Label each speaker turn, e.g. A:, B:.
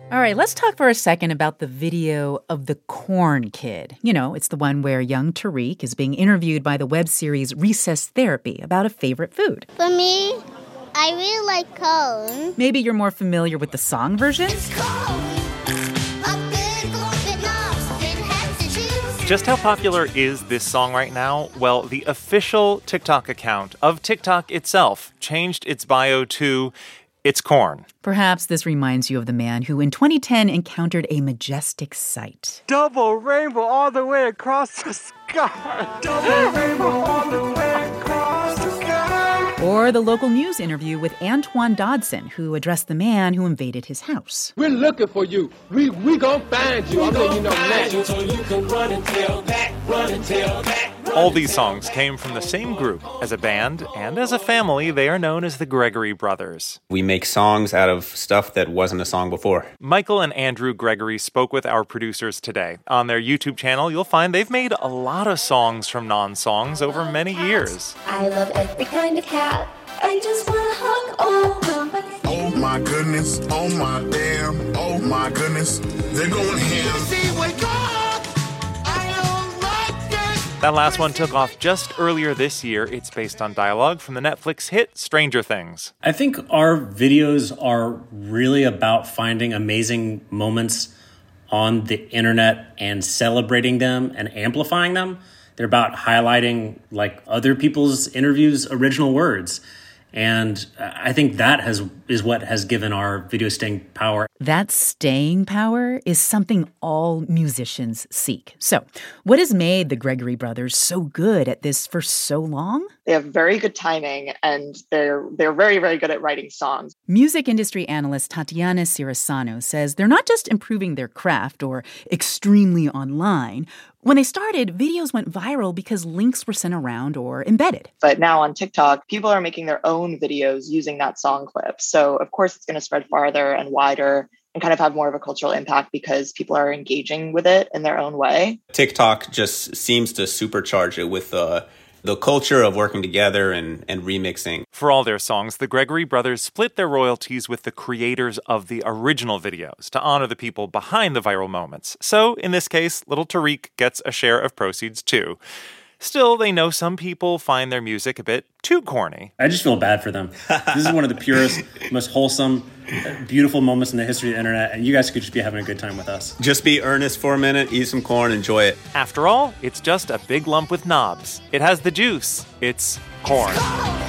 A: All right, let's talk for a second about the video of the Corn Kid. You know, it's the one where young Tariq is being interviewed by the web series Recess Therapy about a favorite food.
B: For me, I really like corn.
A: Maybe you're more familiar with the song version?
C: Just how popular is this song right now? Well, the official TikTok account of TikTok itself changed its bio to "It's Corn."
A: Perhaps this reminds you of the man who in 2010 encountered a majestic sight.
D: Double rainbow all the way across the sky. Double rainbow all the way across the sky.
A: Or the local news interview with Antoine Dodson, who addressed the man who invaded his house.
E: We're looking for you. We gonna find you. I'm letting you know now.
D: So you can run and tell back, run and tell back.
C: All these songs came from the same group. As a band and as a family, they are known as the Gregory Brothers.
F: We make songs out of stuff that wasn't a song before.
C: Michael and Andrew Gregory spoke with our producers today. On their YouTube channel, you'll find they've made a lot of songs from non-songs over many years.
G: I love every kind of cat. I just want to hug all somebody.
H: Oh my goodness, oh my damn, oh my goodness, they're going ham. See, wake up! I don't like this.
C: That last one took off just earlier this year. It's based on dialogue from the Netflix hit Stranger Things.
I: I think our videos are really about finding amazing moments on the internet and celebrating them and amplifying them. They're about highlighting like other people's interviews' original words. And I think that is what has given our video staying power.
A: That staying power is something all musicians seek. So, what has made the Gregory Brothers so good at this for so long?
J: They have very good timing, and they're very, very good at writing songs.
A: Music industry analyst Tatiana Cirasano says they're not just improving their craft or extremely online. When they started, videos went viral because links were sent around or embedded.
J: But now on TikTok, people are making their own videos using that song clip. So, of course, it's going to spread farther and wider and kind of have more of a cultural impact because people are engaging with it in their own way.
F: TikTok just seems to supercharge it with the culture of working together and remixing.
C: For all their songs, the Gregory Brothers split their royalties with the creators of the original videos to honor the people behind the viral moments. So, in this case, little Tariq gets a share of proceeds too. Still, they know some people find their music a bit too corny.
I: I just feel bad for them. This is one of the purest, most wholesome, beautiful moments in the history of the internet, and you guys could just be having a good time with us.
F: Just be earnest for a minute, eat some corn, enjoy it.
C: After all, it's just a big lump with knobs. It has the juice. It's corn.